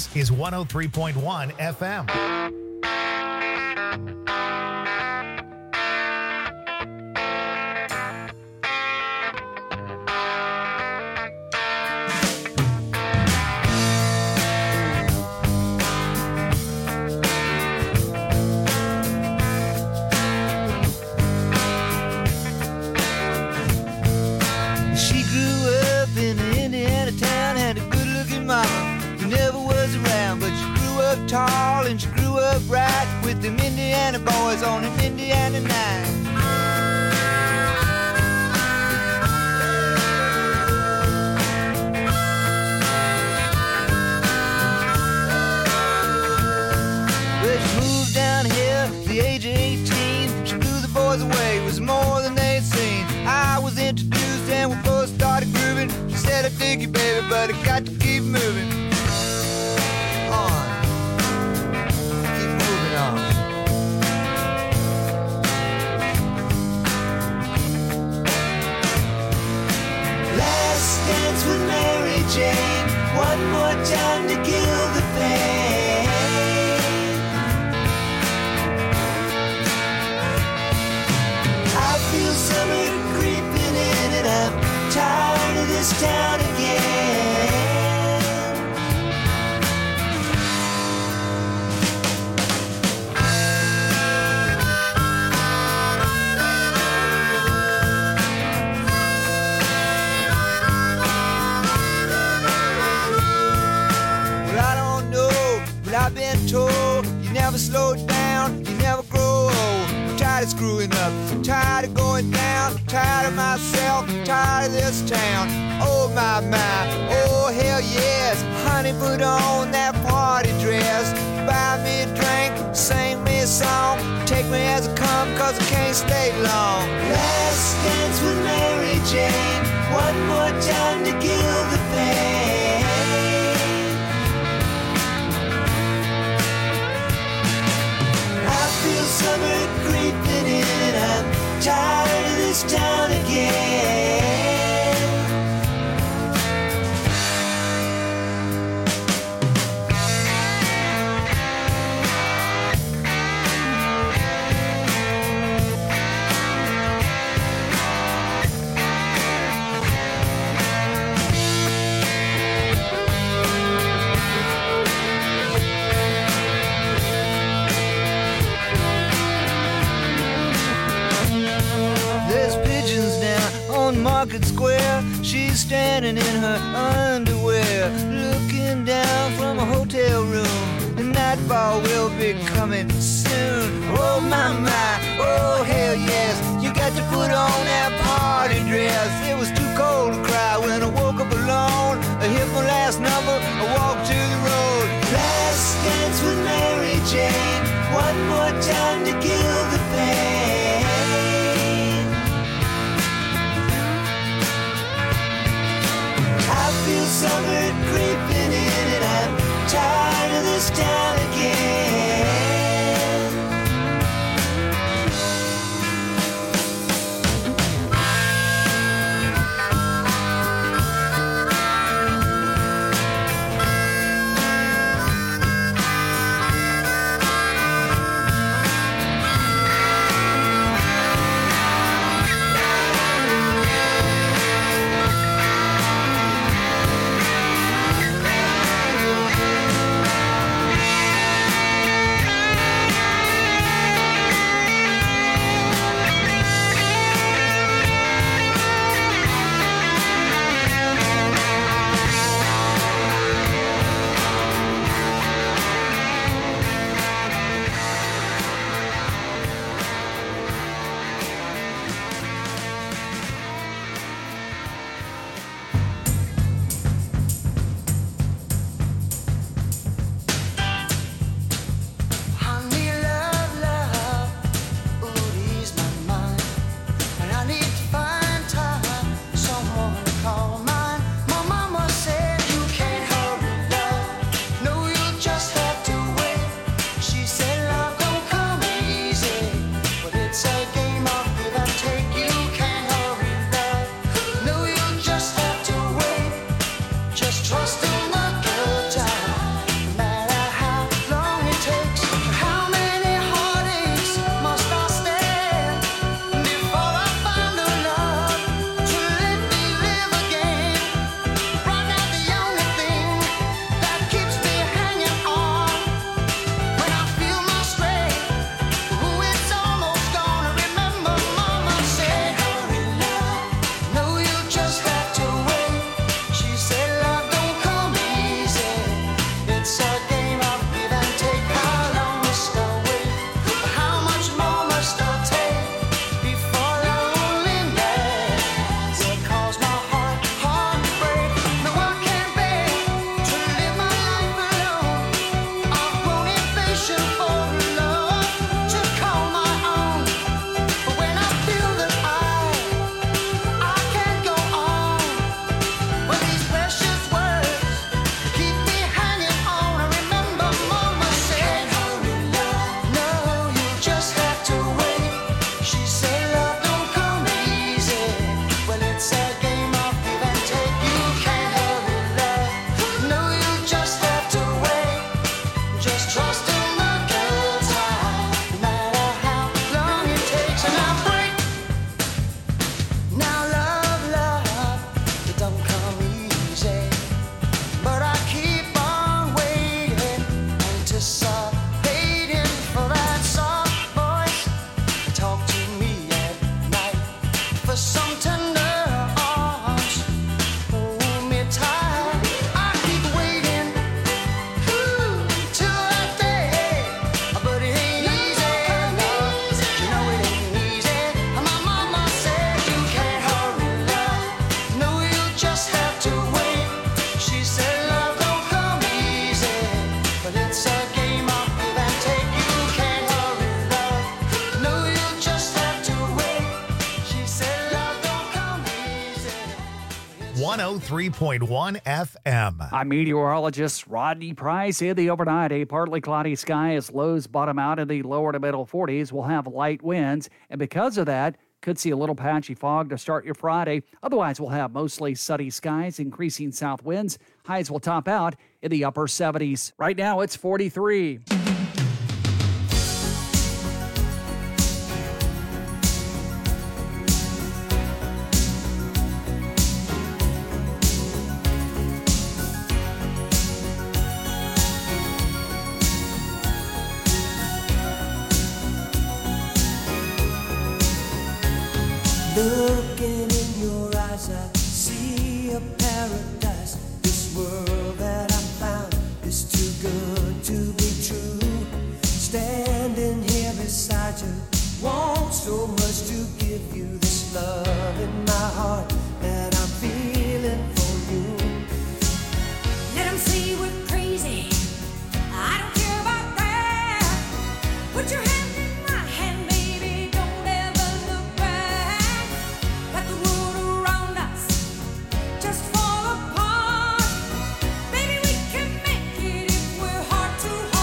This is 103.1 FM. Tall and she grew up right with them Indiana boys on an Indiana night. Well, she moved down here at the age of 18. She blew the boys away, it was more than they'd seen. I was introduced and we both started grooving. She said, I dig you, baby, but I got to keep moving. Dance with Mary Jane, one more time to kill the pain. I feel summer creeping in and I'm tired of this town again. I've been told you never slow down, you never grow old. I'm tired of screwing up, I'm tired of going down, I'm tired of myself, I'm tired of this town. Oh my, oh hell yes. Honey, put on that party dress, buy me a drink, sing me a song, take me as I come cause I can't stay long. Last dance with Mary Jane, one more time to kill the pain. I feel summer creeping in and I'm tired of this town again. Market Square, she's standing in her underwear, looking down from a hotel room. The nightfall will be coming soon. Oh my, oh hell yes. You got to put on that party dress. It was too cold to cry when I woke up alone. I hit my last number, I walked to the road. Last dance with Mary Jane, one more time to kill the pain. I feel summer creeping in and I'm tired of this town again. 103.1 FM. I'm meteorologist Rodney Price. In the overnight, a partly cloudy sky as lows bottom out in the lower to middle 40s. We'll have light winds, and because of that, could see a little patchy fog to start your Friday. Otherwise, we'll have mostly sunny skies, increasing south winds. Highs will top out in the upper 70s. Right now, it's 43. Looking in your eyes, I see a paradise. This world that I found is too good to be true. Standing here beside you, want so much to give you this love in my heart that I'm feeling for you. Let 'em say we're crazy. I don't care about that. Put your hand in my hand, baby. Don't ever look back. Let the world around us just fall apart. Baby, we can make it if we're heart to heart.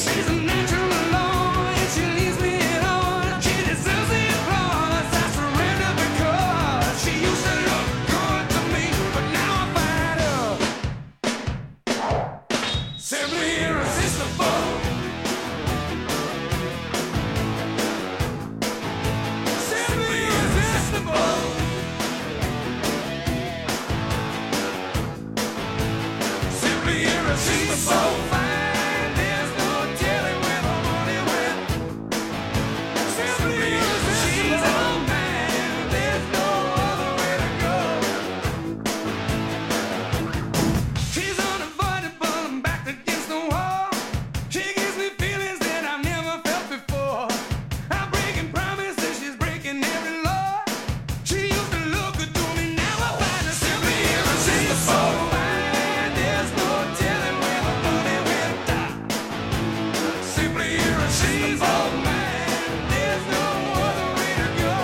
She's a natural alone, and she leaves me alone. She deserves the applause. I surrender because she used to look good to me, but now I find her simply irresistible. Simply irresistible. Simply irresistible. Fine, there's no telling where the money went. Simply irresistible. She's all mine. There's no other way to go. She's unavoidable. I'm backed against the wall. She gives me feelings that I've never felt before. I'm breaking promises. She's breaking every law. She used to look good to me. Now I find her simply irresistible. Fine, there's no telling where the money went. Simply irresistible. Man, there's no other way to go.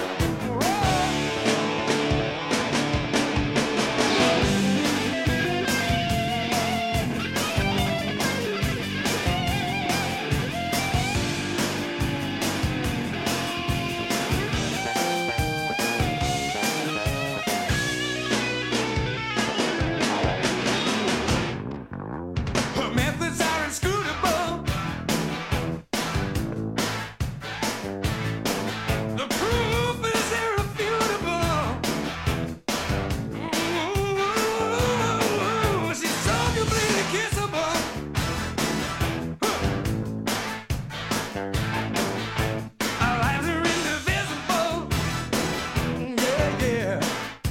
Her methods are inscrutable. The proof is irrefutable. Ooh, she's so completely kissable. Our lives are indivisible. Yeah, yeah.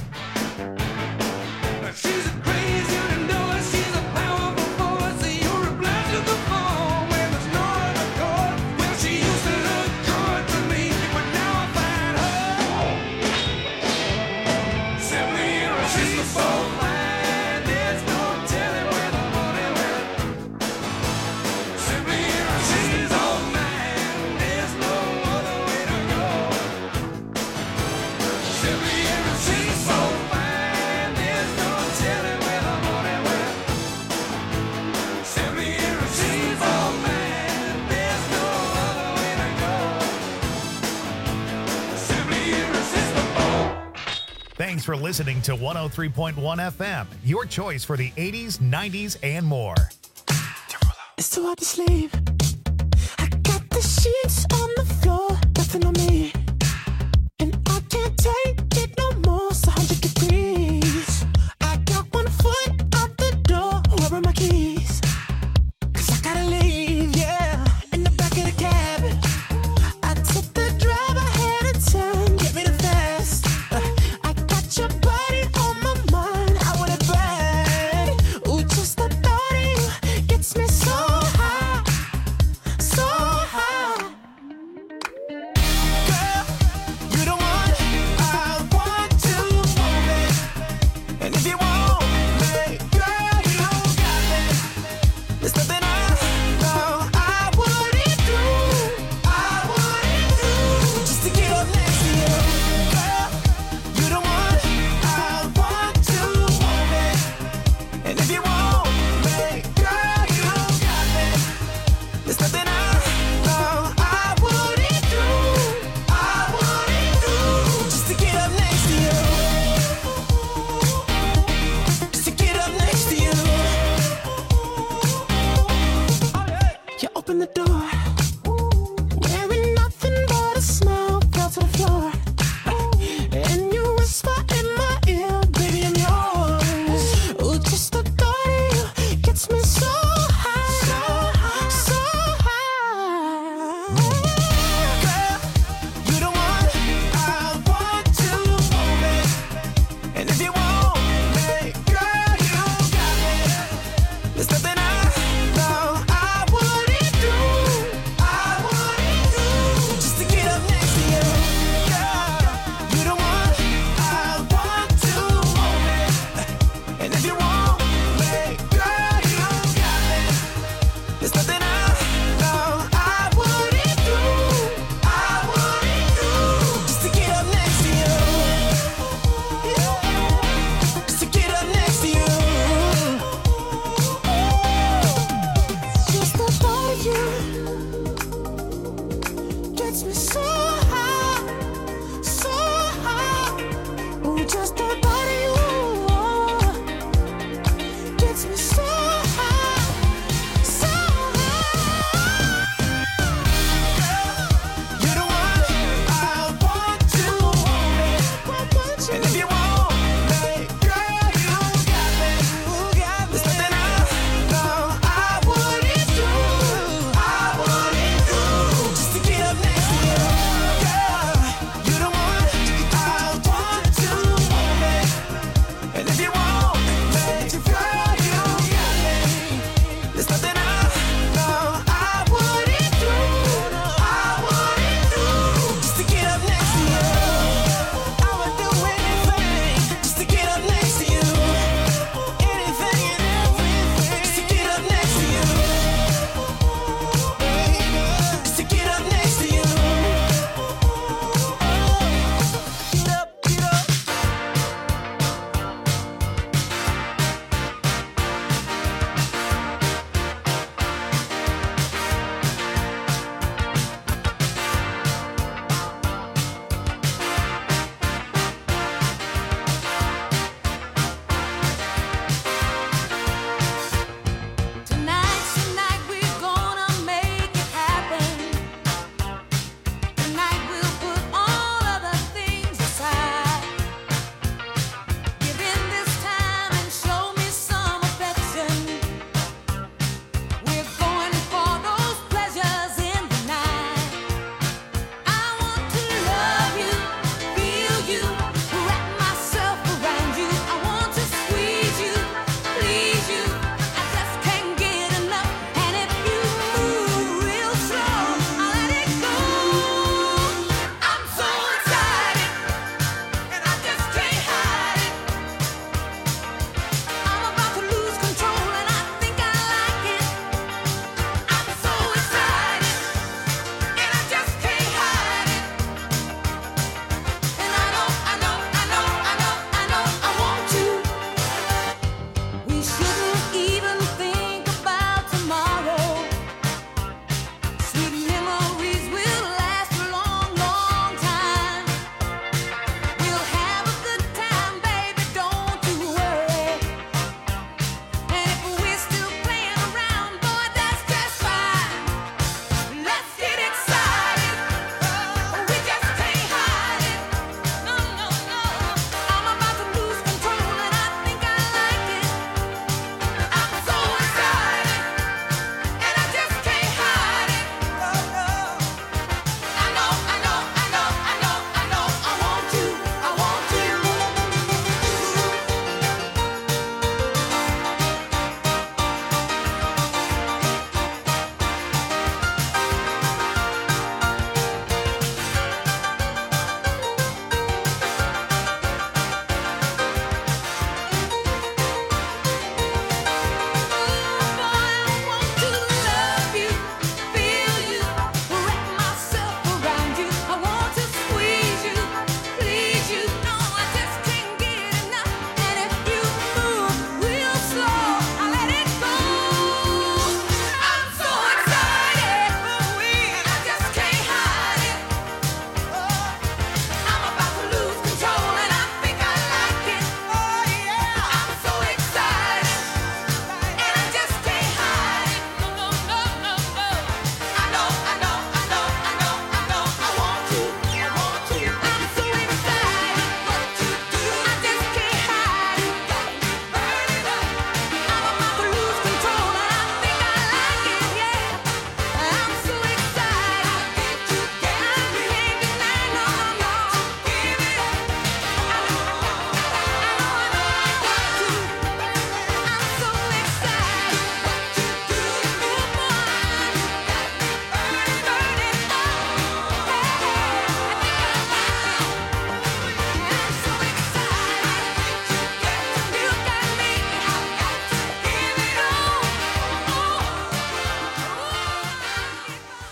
She's a crazy, you know it. She's a powerful force. You're a blast to the phone when there's no other chord. Well, she used to look good to me, but now I find her simply irresistible. Fine, there's no telling where the money went. Simply irresistible. Man, there's no other way to go. Simply irresistible. Fine, there's no telling where the money went. Simply irresistible. Man, there's no other way to go. Simply irresistible. Thanks for listening to 103.1 FM, your choice for the 80s, 90s, and more. It's too hard to sleep. I got the sheets on the floor, nothing on me. And I can't take it no more, it's 100 degrees. I got 1 foot out the door, where are my keys? 'Cause I gotta leave, yeah. In the back of the cab, I took the drive ahead of time, get me the fast. I got your body on my mind, I want it bad. Ooh, just the thought of you gets me so high, so high. Girl, you the one I want to move it. And if you want me, girl, you got me. There's nothing I know I wouldn't do, just to get up next to you. Girl, you the one I want to move it. And if you want me, girl, you got me. There's nothing I know I wouldn't do, just to get up next to you. Just to get up next to you. You open the door, wearing nothing but a smile, fell to the floor. And you whisper in my ear, baby, I'm yours. Ooh, just the thought of you gets me so high, so high. Girl, you the one I want to move it. And if you want me, girl, you got me. There's nothing I know I wouldn't do,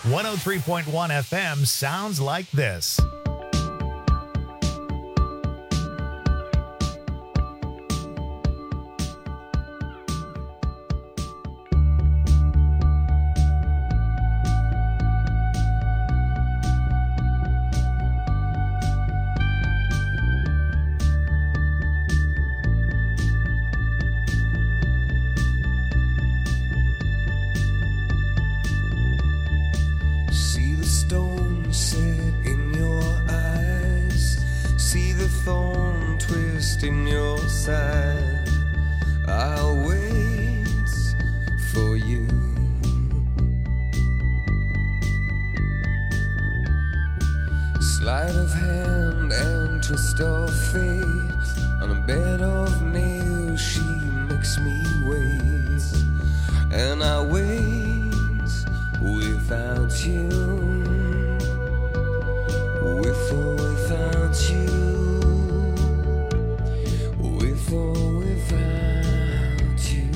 103.1 FM sounds like this. See the stone set in your eyes. See the thorn twist in your side. I'll wait for you. Sleight of hand and twist of fate. On a bed of nails she makes me wait. And I wait without you, with or without you, with or without you.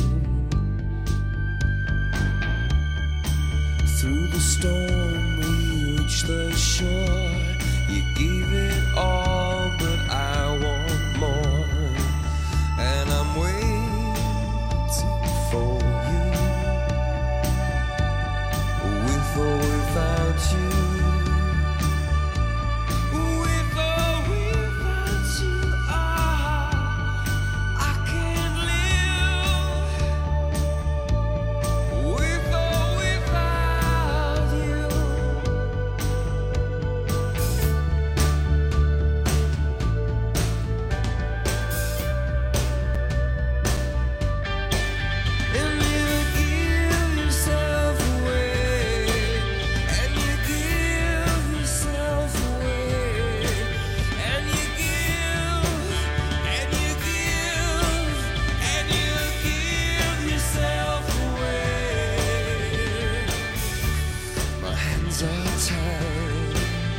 Through the storm we reach the shore. You gave it all, but I want more. And I'm waiting for you. With or without you, with or without you, I can't live. With or without you. And you give yourself away. And you give yourself away. And you give, and you give, and you give yourself away. My hands are tied,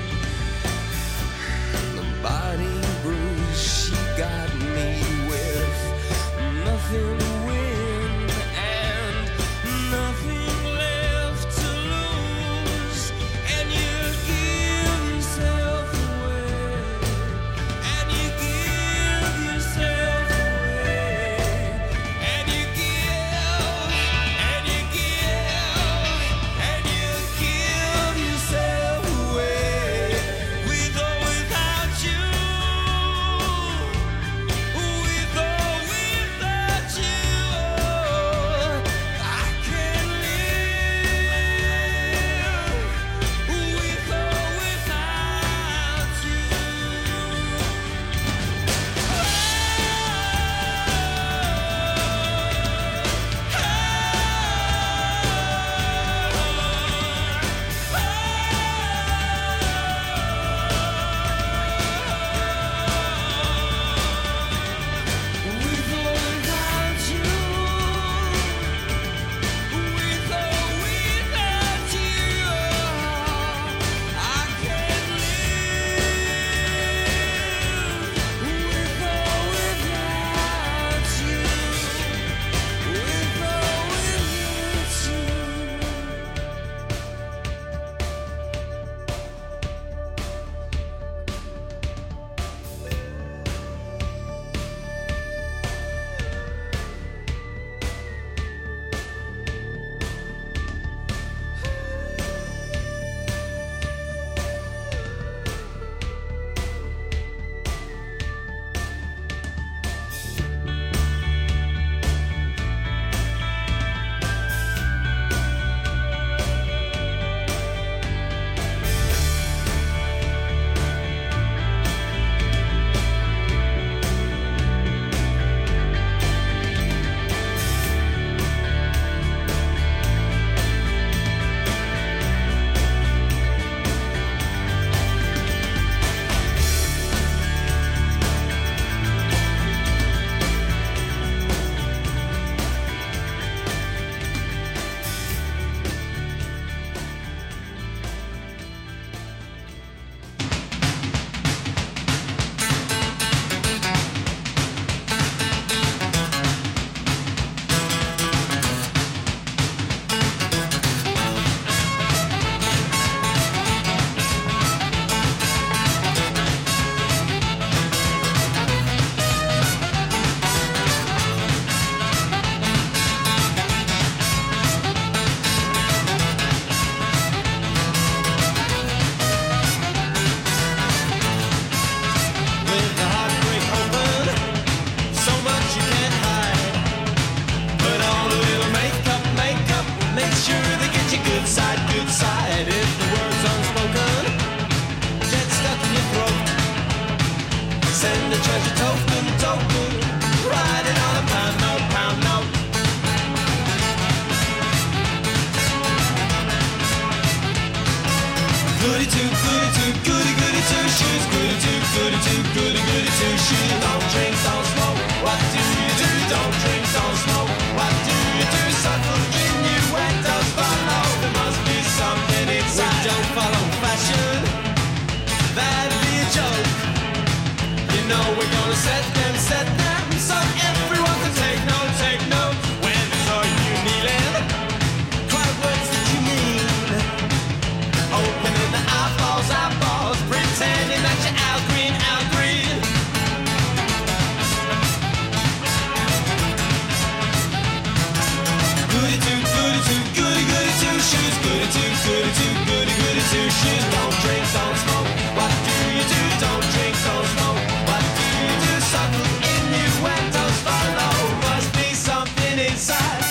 the body bruised. She got me with nothing to win and nothing left to lose. And you give yourself away. And you give yourself away. And you give, and you give, and you give yourself away. good sight if the words unspoken get stuck in your throat. Send a treasure token, write it on a pound note, pound note. Goody two, goody two shoes. Goody two shoes. Don't drink, don't smoke. What do you do? Don't drink, don't smoke. What do you do? Subtle innuendos follow. There must be something inside. We don't follow fashion. That'd be a joke. You know we're gonna set them so everyone can take note. When are you kneeling? Cry words that you mean. Opening the eyeballs, pretending that you're Al Green. Goody two shoes. Goody two shoes. Don't drink, don't smoke. What do you do? Don't drink, don't smoke. What do you do? Subtle innuendos follow. Must be something inside.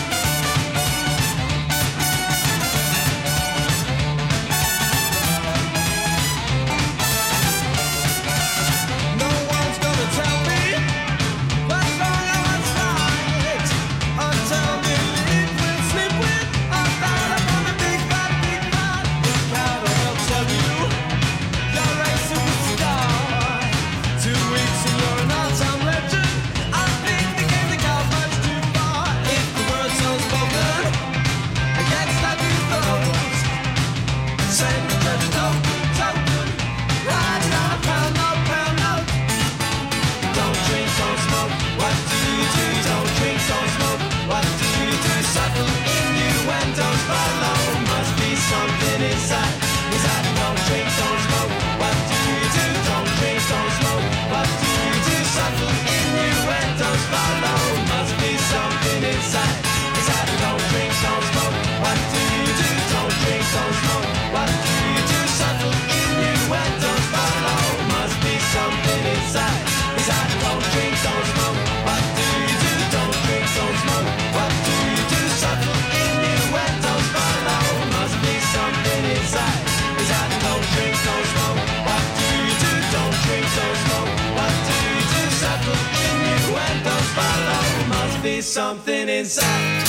No one's gonna tell me what's wrong and what's right. Until they live with, sleep with, I thought upon a big bad crowd will tell you you're a superstar. 2 weeks and you're an all-time legend. I think the game they got much too far. If the word's unspoken, I get stuck in your throat. Send the treasure token, write it on a pound note. Don't drink, don't smoke. What do you do? Don't drink, don't smoke. What do you do? Subtle innuendos follow. Must be something inside. Don't drink, don't smoke. What do you do? Don't drink, don't smoke. What do you do? Subtle innuendos follow. Must be something inside. Don't drink, don't smoke. What do you do? Don't drink, don't smoke. What do you do? Subtle innuendos follow. Must be something inside. Don't drink, don't smoke. What do you do? Don't drink, don't smoke. What do you do? Subtle innuendos follow. Must be something inside. Don't drink, don't smoke. What do you do? Don't drink, don't smoke. What do you do? Subtle innuendos follow. Must be something inside.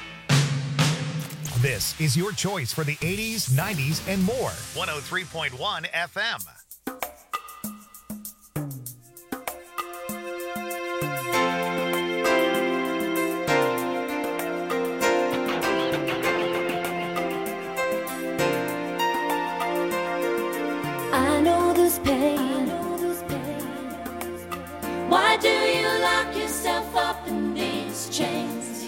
This is your choice for the 80s, 90s, and more. 103.1 FM. I know this pain. Why do you lock yourself up in these chains?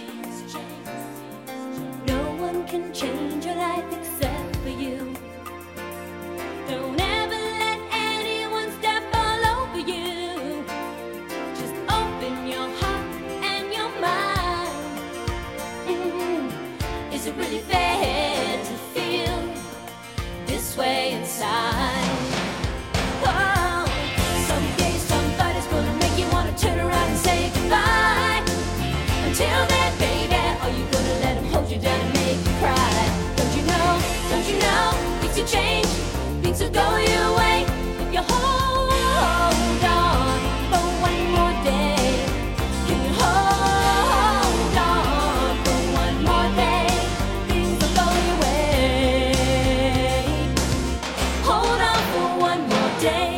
No one can change your life except for you. Don't ever let anyone step all over you. Just open your heart and your mind. Is it really fair to feel this way inside? Oh, someday somebody's gonna make you wanna turn around and say goodbye. Until then, baby, are you gonna let him hold you down and make you cry? Don't you know, things will change, things will go your way if you hold on for one more day. Can you hold on for one more day? Things will go your way. Hold on for one more day.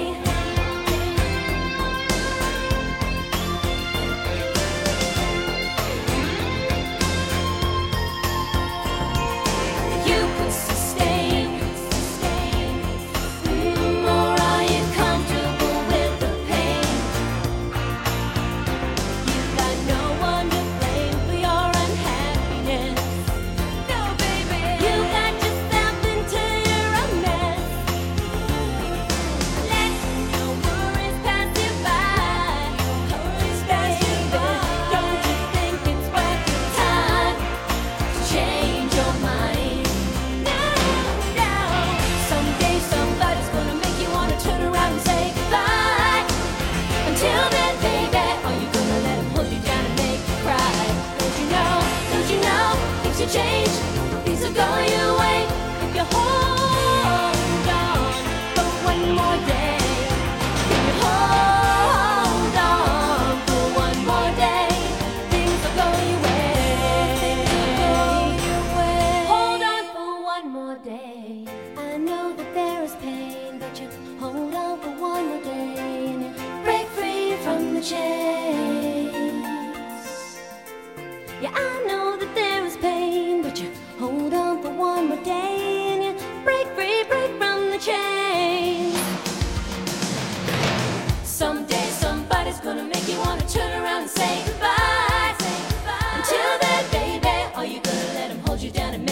You could sustain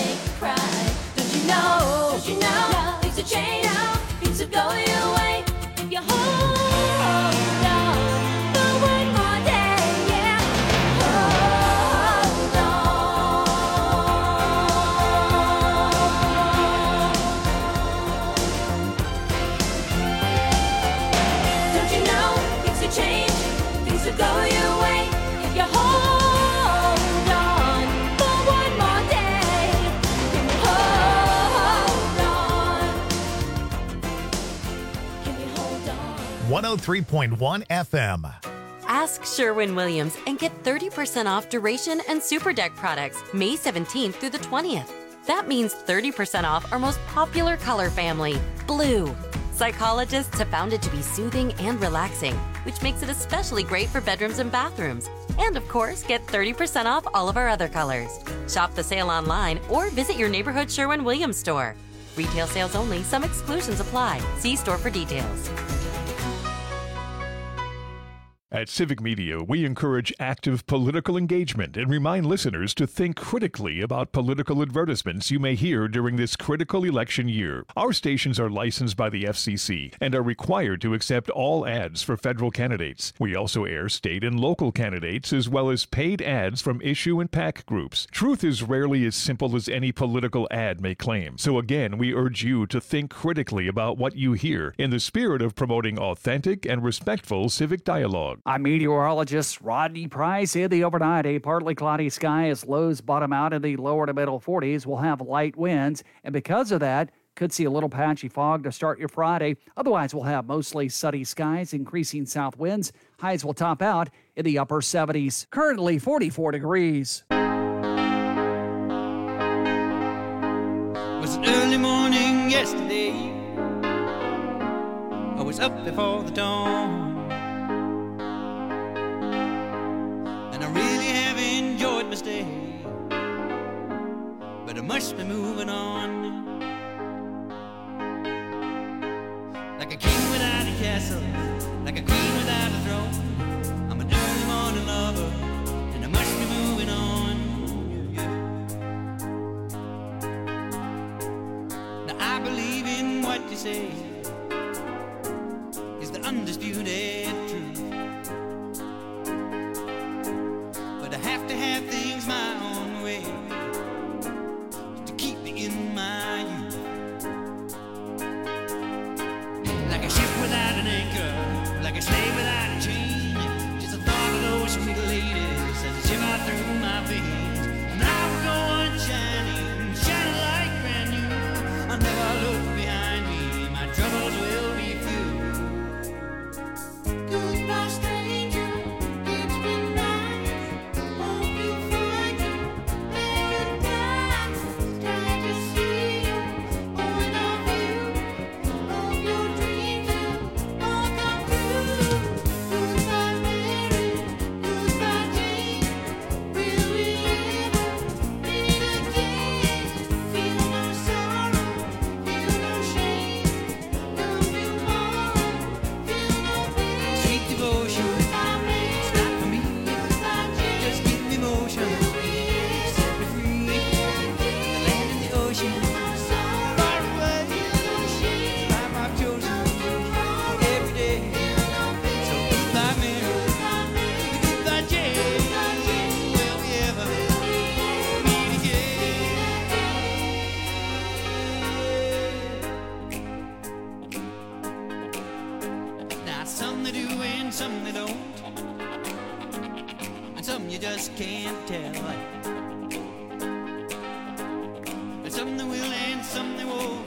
make you cry. Don't you know? Don't you know? Things will change. Things will go your way if you hold on for one more day. Yeah, hold on. Don't you know? Things will change. Things will go your way if you hold on for one more day. Can you hold on? Can you hold on? 103.1 FM. Ask Sherwin-Williams and get 30% off Duration and Super Deck products May 17th through the 20th. That means 30% off our most popular color family, blue. Psychologists have found it to be soothing and relaxing, which makes it especially great for bedrooms and bathrooms. And of course, get 30% off all of our other colors. Shop the sale online or visit your neighborhood Sherwin-Williams store. Retail sales only, some exclusions apply. See store for details. At Civic Media, we encourage active political engagement and remind listeners to think critically about political advertisements you may hear during this critical election year. Our stations are licensed by the FCC and are required to accept all ads for federal candidates. We also air state and local candidates as well as paid ads from issue and PAC groups. Truth is rarely as simple as any political ad may claim. So again, we urge you to think critically about what you hear in the spirit of promoting authentic and respectful civic dialogue. I'm meteorologist Rodney Price. In the overnight, a partly cloudy sky as lows bottom out in the lower to middle 40s. We'll have light winds, and because of that, could see a little patchy fog to start your Friday. Otherwise, we'll have mostly sunny skies, increasing south winds. Highs will top out in the upper 70s. Currently 44 degrees. It was an early morning yesterday. I was up before the dawn, and I really have enjoyed my stay, but I must be moving on. Like a king without a castle, like a queen without a throne, I'm an early morning lover, and I must be moving on. Now I believe in what you say is the undisputed truth, but I have to have things my own way to keep me in my youth. Like a ship without an anchor, like a slave without a chain, just the thought of those sweet ladies as a shiver through my veins. And I will go on shining, shining like brand new. I'll never look behind me, my troubles will be few. Goodbye, stranger. It's been nice. Hope you find your paradise. Glad to see you. Point of view. Hope your dreams will all come true. Goodbye, Mary. Goodbye, Jane. Will we ever meet again? Feel no sorrow. Feel no shame. Come tomorrow. Feel no pain. Sweet devotion, it's not for me. Just give me motion, set me free. The land and the ocean, far away. Life I've chosen every day. So goodbye, Mary. Goodbye, Jane. Will we ever meet again? Now some they do and some they don't, and some you just can't tell. And some they will and some they won't,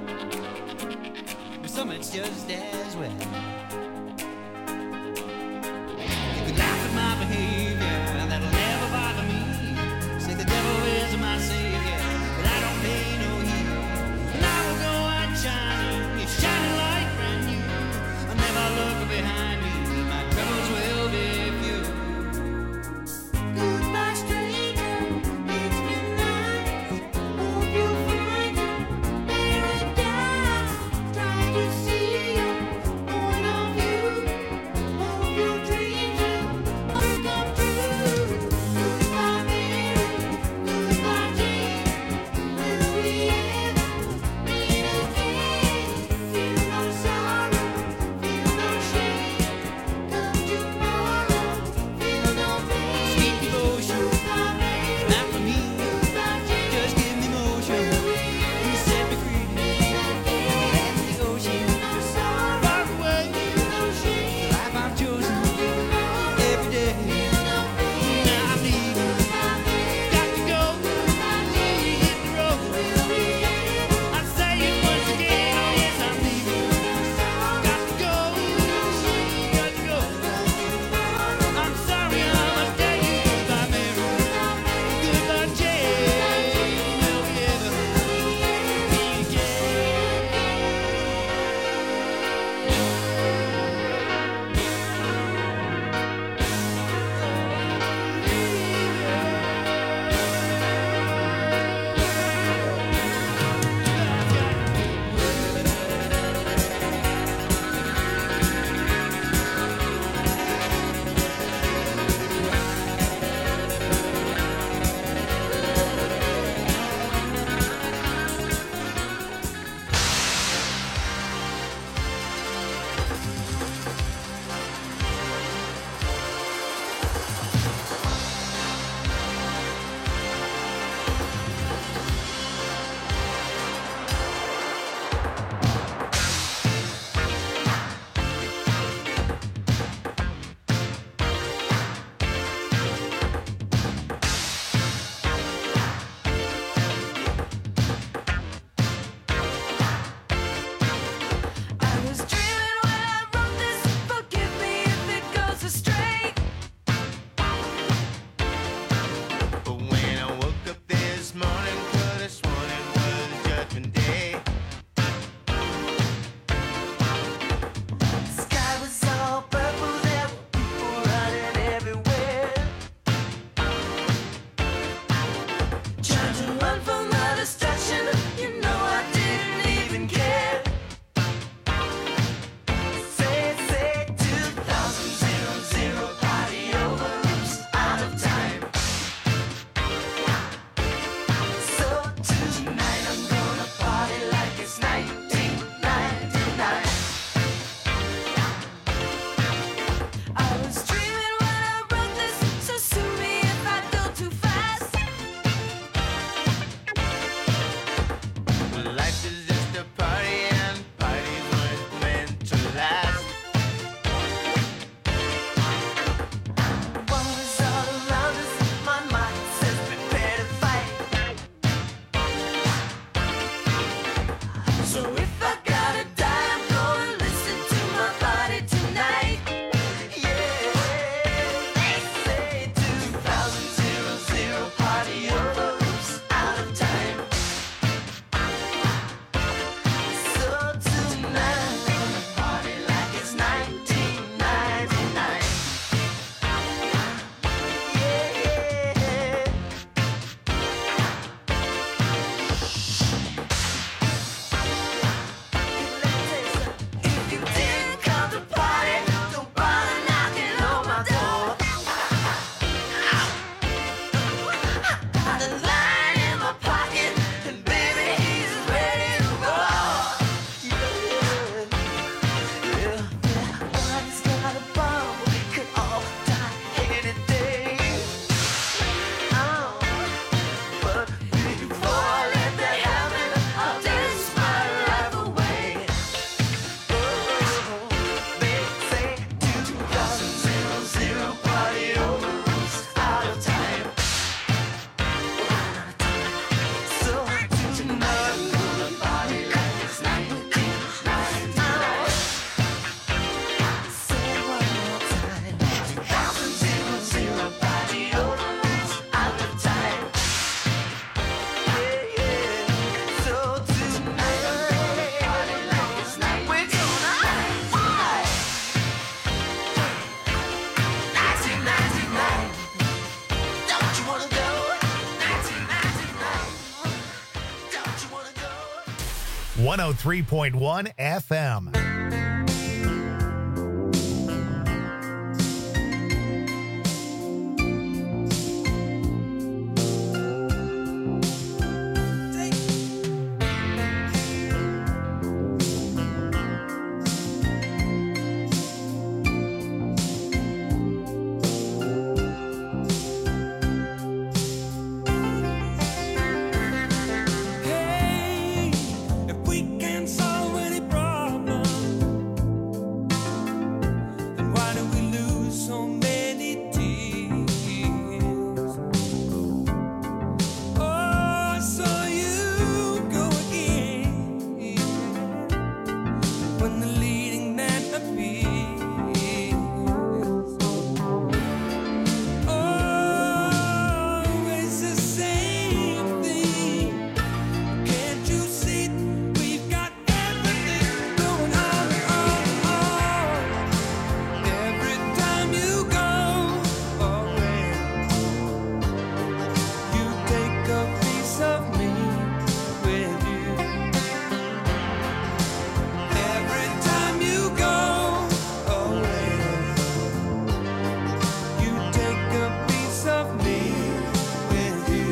but some it's just as well. You can laugh at my behavior, that'll never bother me. Say the devil is my savior, but I don't pay no heed. And I will go on shining, it's shining like brand new. I'll never look behind me, my troubles will be few. Goodbye, stranger. It's been nice. Hope you find your paradise. Try to see your point of view. 103.1 FM. Hey, if we can solve any problem, then why do we lose so many tears? Oh, so you go again when the leading man appears. Always the same thing. Can't you see we've got everything going on? Every time you go away, you take a piece of me with you. Every time you go away, you take a piece of me with you.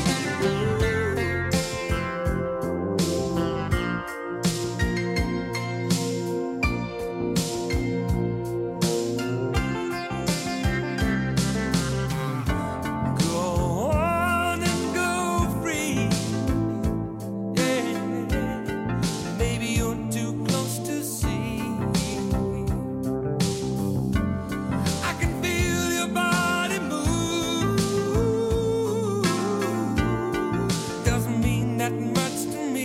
Go on and go free. Yeah, maybe you're too close to see. I can feel your body move. Doesn't mean that much to me.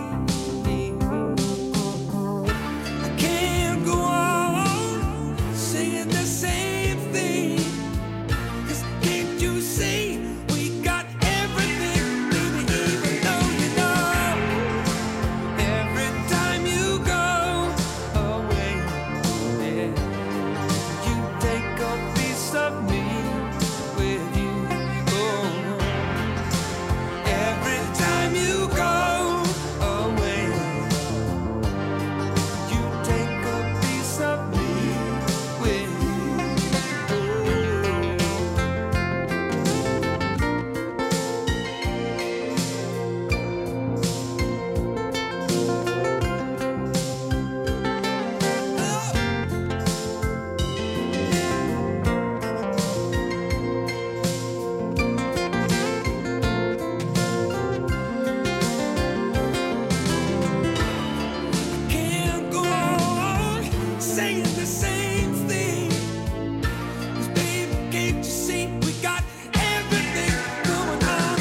I can't go on singing the same thing. 'Cause can't you see we got everything, baby, even though you know every time you go away, yeah, you take a piece of me with you. Oh, every time you go away, you take a piece of me with you. Can't go on saying the same thing. 'Cause baby, can't you see we got everything going on?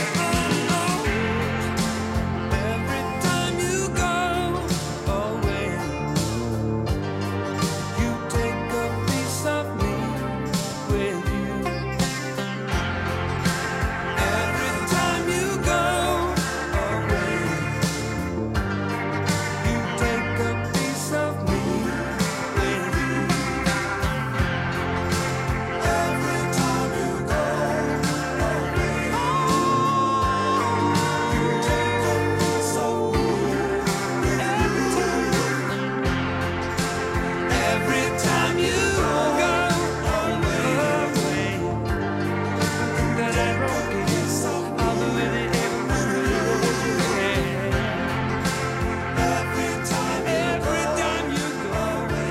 Every time you go away, you take a piece of me with you. Every time you go away, you take a piece of me with you. Every time you go away, you take a piece of me. Every time you go away, that I broke it, I'll do it every time you go away.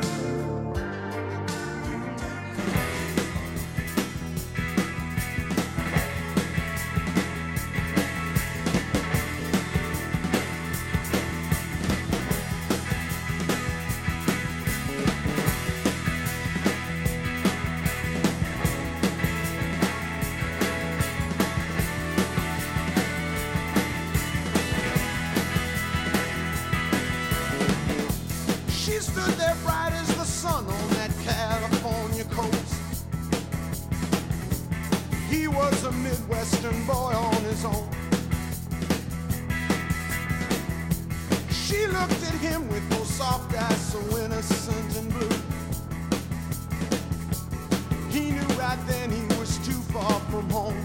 She stood there bright as the sun on that California coast. He was a Midwestern boy on his own. She looked at him with those soft eyes so innocent and blue. He knew right then he was too far from home.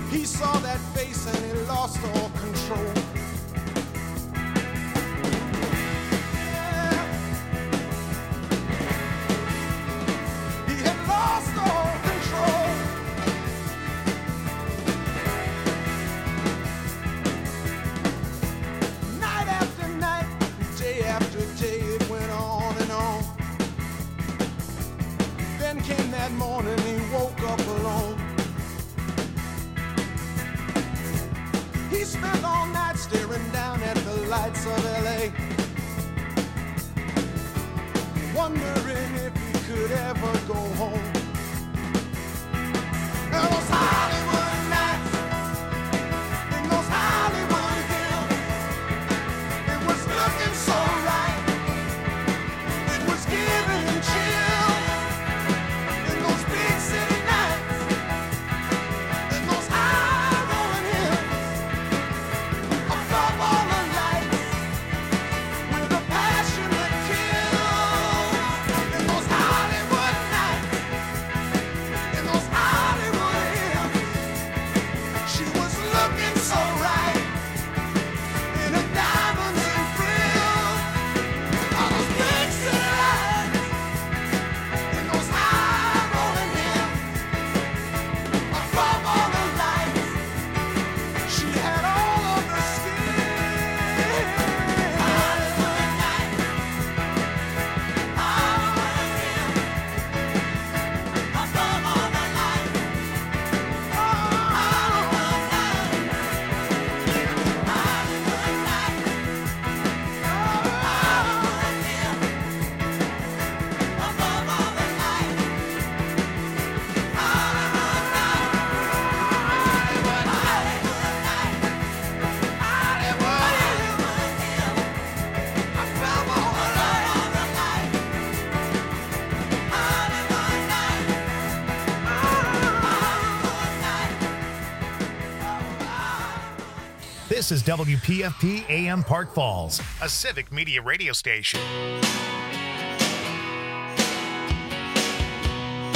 He saw that face and he lost all control. Yeah. He had lost all control. Night after night, day after day, it went on and on. Then came that morning, he woke up alone. He spent all night staring down at the lights of LA, wondering if he could ever go home. There was Hollywood nights in those Hollywood hills. It was looking so right. It was giving him chills in those big city nights, in those high rolling hills. Above all the lights, with a passion that kills. In those Hollywood nights, in those Hollywood hills, she was looking so right, in her diamonds and frills. All those big city lights, in those high rolling hills. Above all the lights, she had all of the skin. Hollywood nights, Hollywood hills. Above all the lights, Hollywood nights, Hollywood nights, Hollywood hills. Above all the lights, Hollywood nights, Hollywood nights, Hollywood hills. Above all the lights, Hollywood nights, This is WPFP AM Park Falls, a Civic Media radio station.